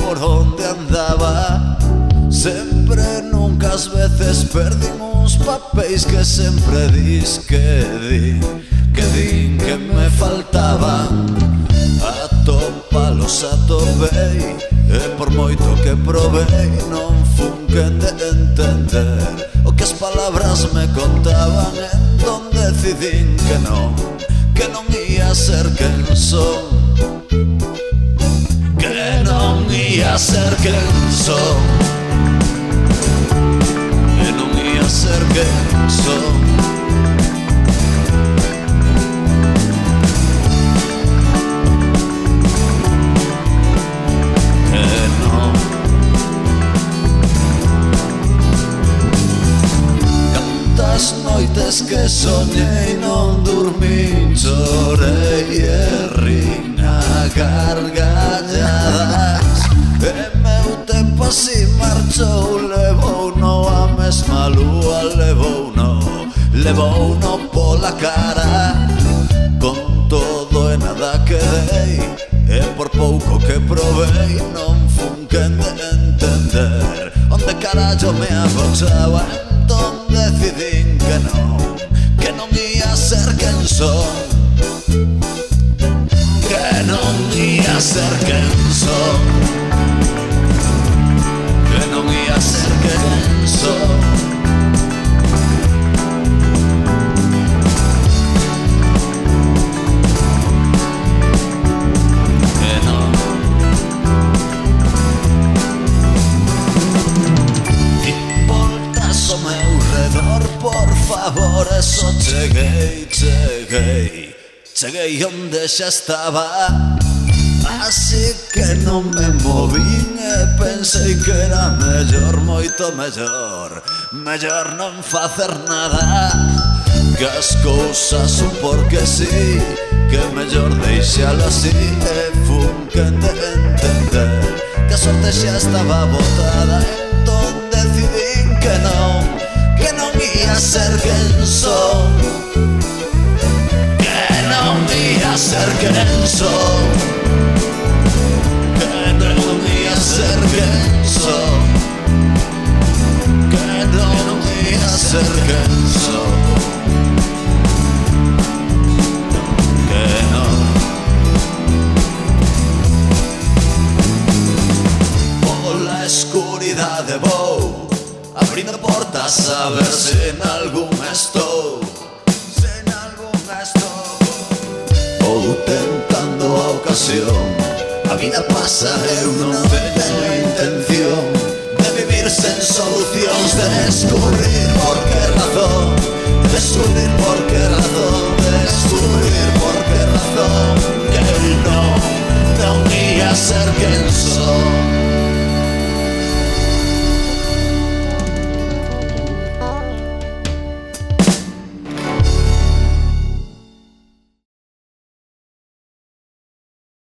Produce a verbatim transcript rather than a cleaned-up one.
por onde andaba. Sempre, nunca ás veces perdín uns papéis que sempre dis que din, que din que me faltaban. Atopalos atopei, e por moito que probei non fun quen de entender o que as palabras me contaban. Entón decidín que non, que non ia ser quen son, que non ia ser quen son, que non ia ser quen son. Noites que soñei non durmín, chorei e rin a gargalladas. E meu tempo así marchou, levou no a mesma lúa, levou no, levou no pola cara. Con todo e nada que dei, e por pouco que provei, non fun quen de entender onde carallo me agochaba. Entón decidín que non, que non ia ser quen son, que non ia ser quen son, que non ia ser quen son. Por favor, eso cheguei, cheguei, cheguei onde xa estaba. Así que non me movín e pensei que era mellor, moito mellor, mellor non facer nada. Que as cousas son porque sí, que mellor deixalo así. E fun quen de entender que a sorte xa estaba botada. Entón decidín que non, que non ia ser quen son, que non ia ser quen son, que non ia ser quen son, que non ia ser quen son, que non. Pola escuridade vou abrindo portas a ver se en algún estou, se en algún estou. Ou tentando a ocasión, a vida pasa, eu non teño intención de vivir sen solucións, de descubrir por que razón, descubrir por que razón, descubrir por que razón, que non, non ia ser quen son.